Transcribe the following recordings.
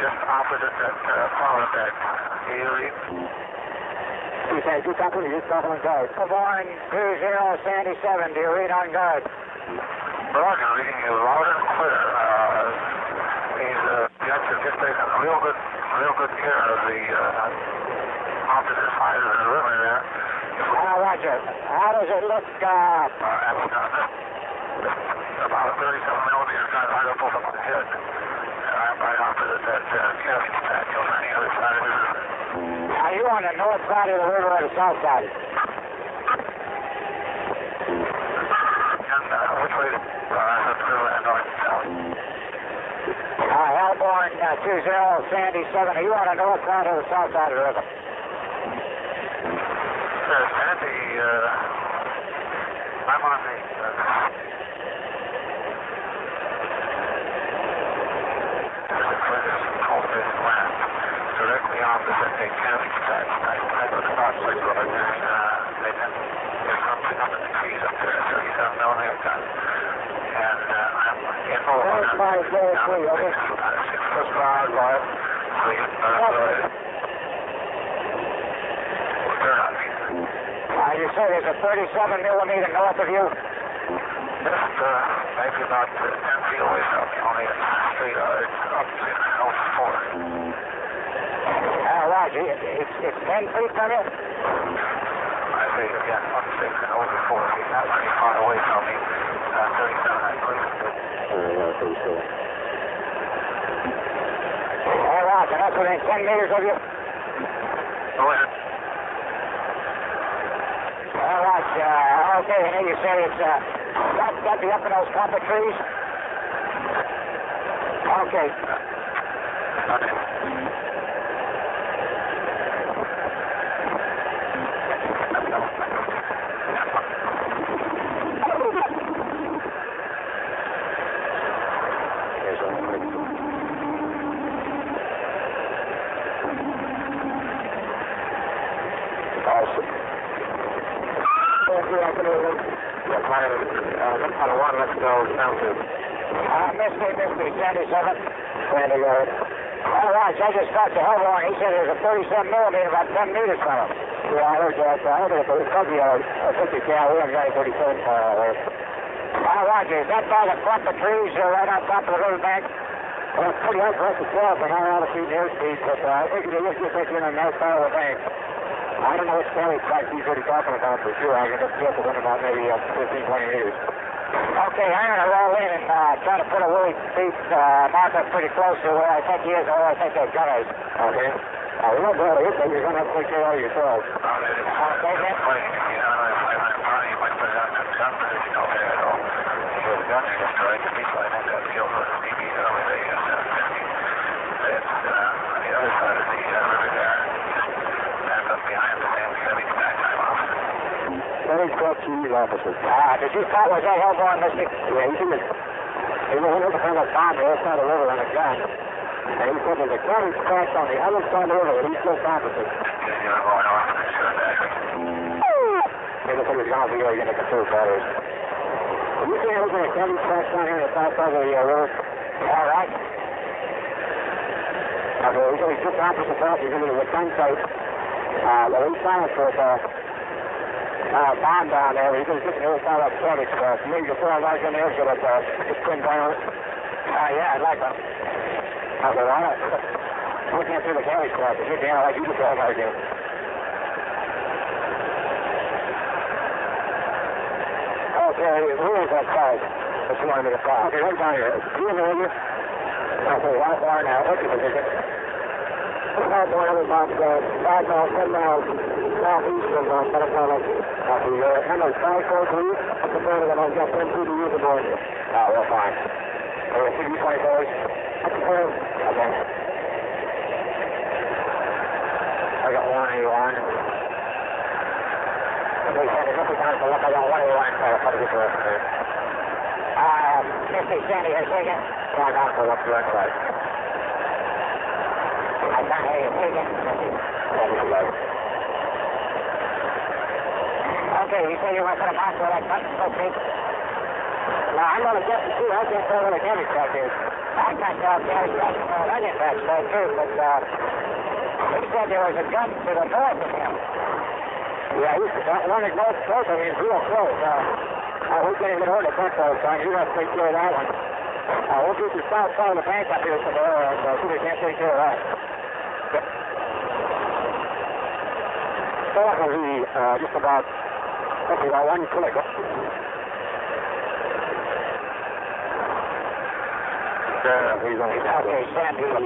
just opposite that flower bed. Do you read? You say, you copy, you copy on guard. Airborne 20 Sandy 7, do you read on guard? Roger, reading you loud and clear. These jets have just taken real good care of the opposite side of the river there. Roger. How does it look? About 37 millimeters right up over my head. I'm right opposite that casting patch on the other side of the river. Are you on the north side of the river or the south side? And which way? North and south. Airborne 20 Sandy 7, are you on the north side or the south side of the river? Sandy, I'm on the... directly opposite a casting patch. I look about 6 of it, and there's something up in the trees up there, 37 millimeter gun. And I'm in over it. About a 6-foot wide wire. So you you say there's a 37 millimeter north of you? Just maybe about 10 feet away from me, only straight up to 4. Roger, it's 10 feet from you? I say again, up 6 and over 4 feet, not very far away from me. 37, I believe. Roger, that's within 10 meters of you? Go ahead. Roger, okay, and then you say it's, that be up in those clump of trees? Okay. Let's go down to Misty, Sandy 7. Sandy, go ahead. All right, I just talked to Airborne. He said there's a 37 millimeter about 10 meters from him. Yeah, I heard that. I heard it, but it could be a 50 cal. We haven't got a 37 far away. Roger, is that by the clump of trees right on top of the riverbank? Well, it's pretty hard for us to tell from our altitude and airspeed, but I think it is just in on that side of the bank. I don't know which carry track he's really talking about for sure. I can just guess within about maybe 15, 20 meters. Okay, I'm going to roll in and try to put a Willie Beef marker pretty close to where I think he is or where I think that gun is. Okay. We won't go to hit, but you're going to have to take care of yourselves. Okay, man? Officers. Did you call, was that Airborne, Misty? Yeah, he was looking for the bomb the other side of the river on a gun. And he said there's a carriage crash on the other side of the river, and he's just opposite. You're going off and sure that. Maybe I think he's going to be able to get the two batteries. You say there's a carriage crash down here on the south side of the river? All right. Okay, he's just opposite that. He's going to be a gun site. He's silent for bomb down there. He's just near the side of that carriage crash. Maybe you throw a large on the edge of it, just spin down. Yeah, I'd like that. Okay, why not? We can't see the carriage crash. If you're down like you can tell right there. Okay, who is that side? That's the one to the side. Okay, right down here. Do you know you? Okay, right far now. What's your position? About 100 miles, 5 miles, 10 miles southeast of Metaponic. Copy. Number 543. What's the phone that I've got 10 to use the board? We're fine. CD24s. What's the phone? Okay. I got 181. Okay, Sandy, nothing time to look. I got 181. I'll get the rest of it. Misty, Sandy, has taken. Log on for what's the rest of it. I can't hear you. Take it. Okay, you say you went to the box where that button's so big? Now, I'm going to get to see. I can't tell where the carriage crash is. I got Danny Sutton. I didn't catch that too, but he said there was a gun to the north of him. Yeah, he's got one at north of him. He's real close. We're getting it hard to punch all the time. You have to take care of that one. We'll get the south side of the bank up here tomorrow, and see if we can't take care of that. So that will be just about, hopefully about one click. He's on his house. Okay, Sandy, Okay,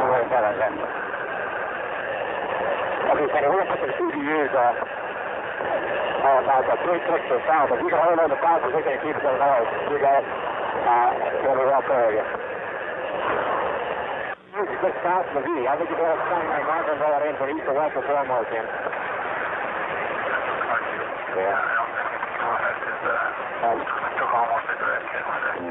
Sandy, we're going to put the CDUs about 3 clicks to the south. If you can hold on the south position and keep it to the north, you got it. It'll be well for you. Just south of the V. I think you're going to find my marker going in for east or west of Fillmore, Tim. Yeah. Took almost a direction with it.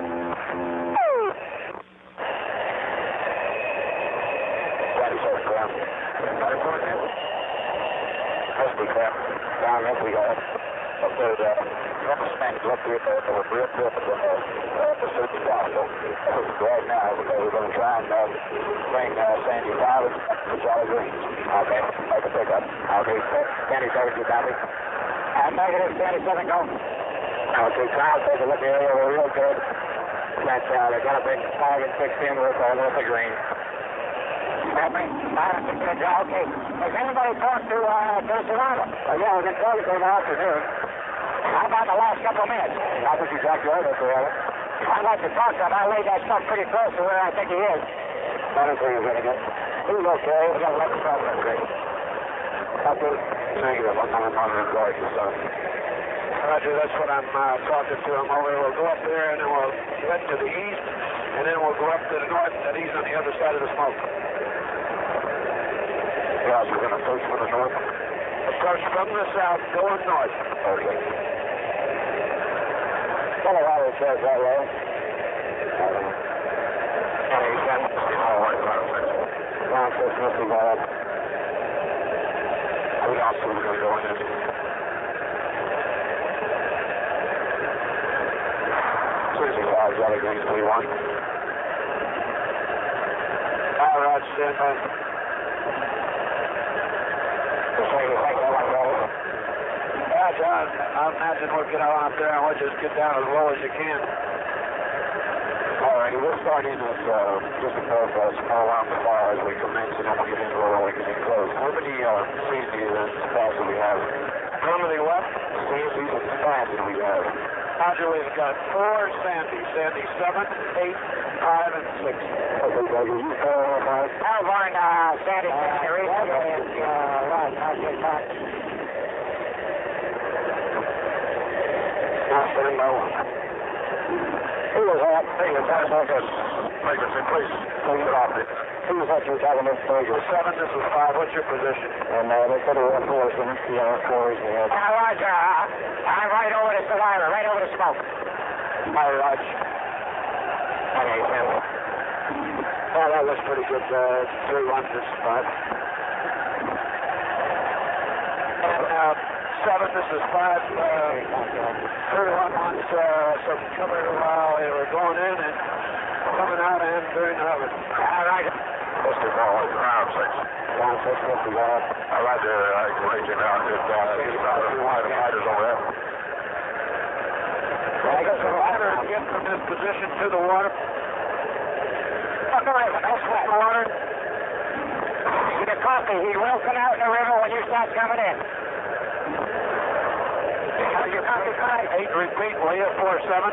Must be crap. Down there we go. Up there, the snakes up here, they were real good at the search spot. So right now, we're going to try and bring Sandy Flowers to Jolly Green. Okay, make a pickup. Okay, Sandy 7, you copy? Negative, Sandy 7, go. Okay, Kyle, take a look at the area. We're real good. That's, they got a big target fixed in with the green. Okay. Has anybody talked to Serrano? Yeah, we've been talking to him all afternoon. How about the last couple of minutes? I think he's exactly right, Serrano. I'd like to talk to him. I laid that stuff pretty close to where I think he is. I don't think he's going to get. He's okay. He's got a lot of problem. Great. Okay. Negative. I'm not on the guard, so. Roger, that's what I'm talking to him over. We'll go up there and then we'll head to the east, and then we'll go up to the north, and he's on the other side of the smoke. Yeah, so we're going to search for the north. Approach from the south, going north. Okay. Colorado says that way. We also are going to go in there. Susie 5, Jolly Green 3-1. All right, stand by. Yeah, John, I imagine we'll get out there and we'll just get down as low as you can. All right, we'll start in as just above small arm as far as we commence, and then we'll get into where we can get close. How many CNCs and spots do we have? How many what? CNCs and spots do we have? Roger, we've got 4 Sandy. Sandy 7, 8, 5, and 6. Okay, Roger, you 4 or 5? Melbourne, Sandy, right. I'll get back. Stand by 1. Who was that? Hey, it's that focus. Frequency, please. Please drop it. Who was that you were talking about? 7, this is 5. What's your position? And they said we had 4, so let's see how 4 is we had. Roger, I'm right over the survivor, right over the smoke. Hi, Raj. Okay, Sam. Oh, that was pretty good. 3-1 this spot. And 7, this is 5. 31 wants some cover while they were going in and coming out and during the oven. All right. Mr. Ball, ground 6. Ground 6, Mr. Ball. Roger, I can reach him out. Just one of the fighters over there. I guess the ladder to get from this position to the water. Go ahead, that's what the water. Get a coffee. He will come out in the river when you start coming in. Your coffee time. 8, repeat, will you? 4-7.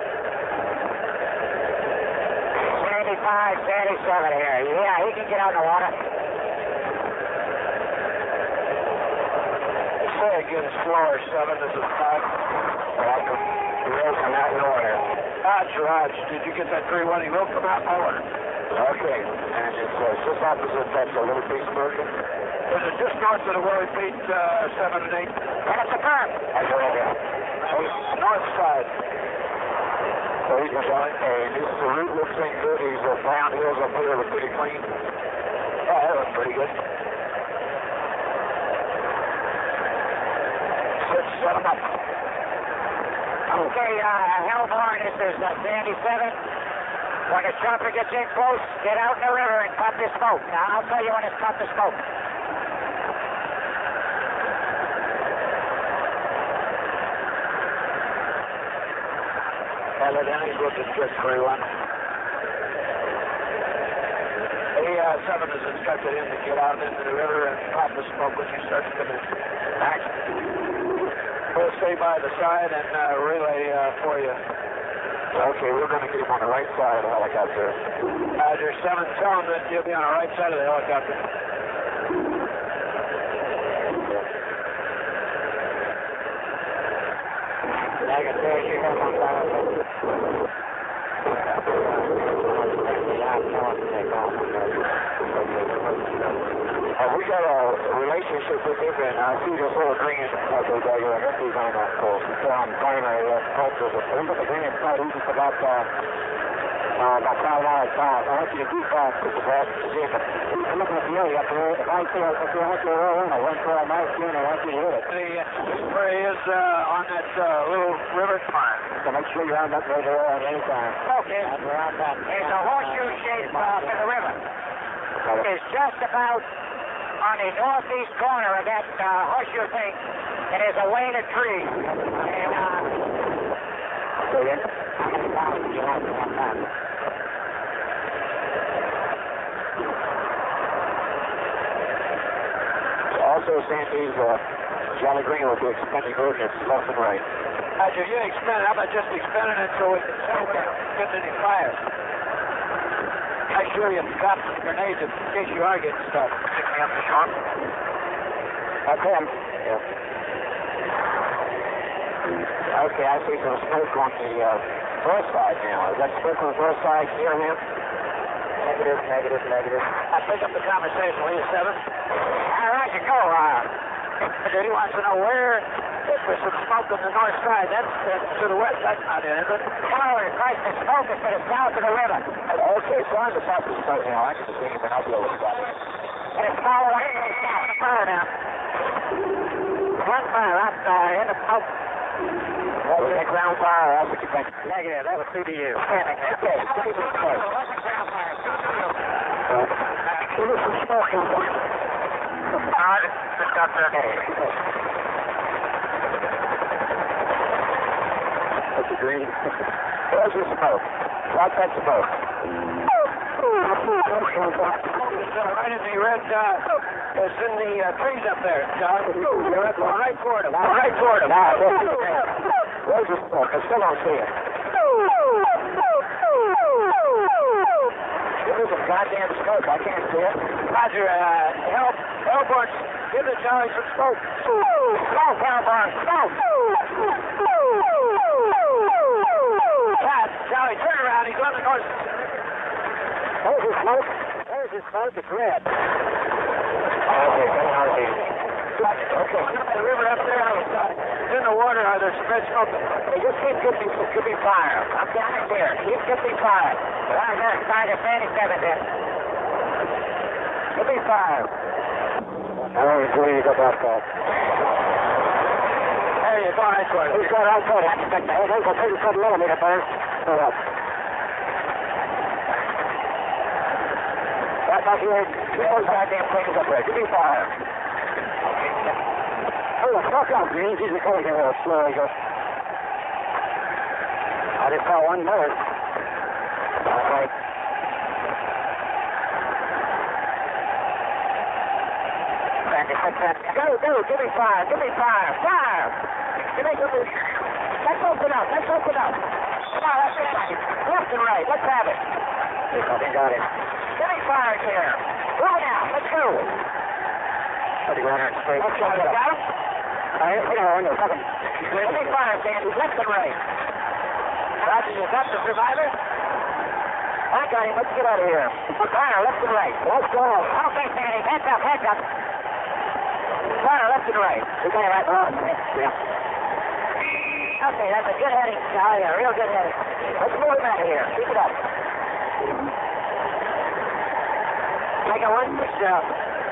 75, 77 here. Yeah, he can get out in the water. Say again, slower, 7, this is 5. Welcome. He will come out in the water. Raj, did you get that 3-1? He will come out in the water. Okay, and it's just opposite that little piece of Bergen. Is it just north of the World Beat 7 and 8? That's a curve. That's right there. North side. So he's been going, and this the route looks ain't good. These brown hills up here look pretty clean. Oh, that looks pretty good. 6, 7 up. Okay, Hellborn, this is Sandy 7. When the chopper gets in close, get out in the river and cut the smoke. Now, I'll tell you when it's cut the smoke. Hello, Dennis, we'll just get 31. A7 is instructed him to get out into the river and pop the smoke when you start to come in. Action. We'll stay by the side and relay for you. Okay, we're going to get him on the right side of the helicopter. Roger, 7, tell him that you'll be on the right side of the helicopter. We got a relationship with him, and I see this little green he's on that course. It's on primary cultures. We got the green side, he's just about 5 miles south. I want you to keep back to the best position. I'm looking at the area up there. If I see if you want to roll in, I want to roll my skin, I want you to hit it. Where he is on that little river farm. So make sure you're on that river at any time. Okay. There's a horseshoe shape in the river. It's just about on the northeast corner of that horseshoe thing, and there's a lane of trees. Also, Sandy's Jolly Green will be expending ordnance left and right. Roger, you expend. How about just expending it so we can see we don't get any fire? I sure you got some grenades in case you are getting stuck. Pick me up, Sean. That's him. Yeah. Okay, I see some smoke on the north side now. Is that smoke on the north side near him? Negative. I pick up the conversation, will you, 7? All right, you go. He wants to know where if there's some smoke on the north side. That's to the west. That's not it, is it? No, Christ, the smoke is to the south of the river. Okay, so on the south of the smoke now. I can just think of an uphill with that. And it's smaller right in the south. The fire now. One fire up in the smoke. That was a ground fire. That's what you think. Negative. That was CBU. Okay, give me some smoke. Give me some smoke in there. Just got there. That's the green. There's your smoke. Watch that smoke. Right in the red, it's in the trees up there, John. You're right toward him. Right toward him. Where's the smoke? I still don't see it. Give me some goddamn smoke. I can't see it. Roger, Hellborn, give the Charlie some smoke. Smoke, Hellborn, smoke. Charlie, turn around. He's on the north. There's the smoke. There's his smoke. It's red. Okay, The river up there, it's in the water. There's some red smoke. Hey, just keep me fire. I'm down here. Keep me fire. I'm going to start at 97 then. Give me fire. I don't agree with that. There you go, right toward him. He's got right toward it. Hey, there's a 37 millimeter first. Hold up. Right back here. Keep those goddamn things up there. Give me fire. Oh, the fuck up, Green. He's going here a little slow. He goes. I just saw one bird. Okay. Go, give me fire. Fire! Let's open up. Come on, let's get it. Left and right, let's have it. I got it. Give me fire here. Right now, let's go. Let's go straight. Let's go. Got him? Give me fire, Sandy. Left and right. Roger, you got the survivor? I got him. Let's get out of here. Fire, left and right. Let's go. Okay, Sandy. Heads up. Fire, left and right. We got it right below. Yeah. Okay, that's a good heading, Charlie. A real good heading. Let's move him out of here. Keep it up. Take a one. Good job.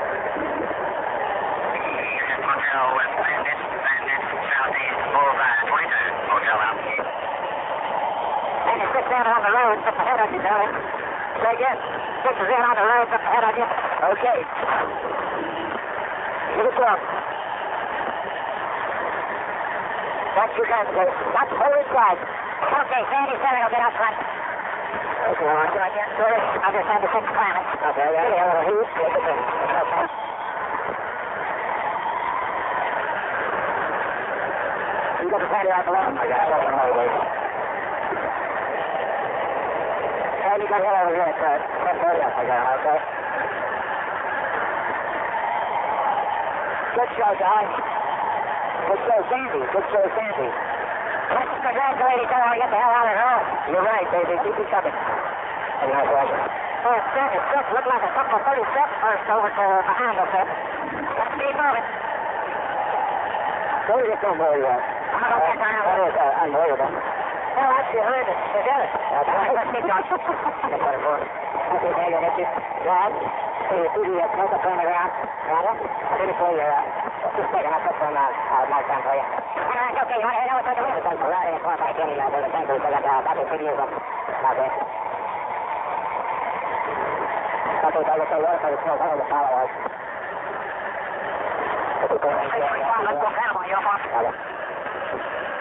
Hotel West Bandit, Southeast Boulevard 22. Hotel out. Six in on the road, up ahead of you, Charlie. Say again. Six is in on the road, up ahead of you. Okay. Give it to him. That's your gun, sir. That's forward side. Okay, Sandy 7 will get up front. Okay, all right. Right here. Sorry, I'll just have the 6 Clement. Okay, yeah. Give me a little heat. Okay. You got the Sandy right below? I got it. And you got him over here, sir. Yes, I got it. Okay. Good show, guys. Good show, Sandy. Good show, Sandy. Let's congratulate each other and get the hell out of here. You're right, baby. Keep it coming. Have a nice pleasure. Six looked like a couple of 30 steps first over to behind us there. Let's keep moving. Where did it come where you are? I'm going to go back down. That is unbelievable. Well, actually, I heard it. Forget it. That's right. Let's keep going. Okay, there you go. Right. So you see the smoke up on the ground? Rather? Pretty cool. Just taking up some mark down for you. All right, okay. You want to head over to the window? Right in the corner. I can't even do the thing. So I got about 2 years up. Okay. Okay, so I guess I want to smoke over the follow us. Let's go, Cannibal. You're off.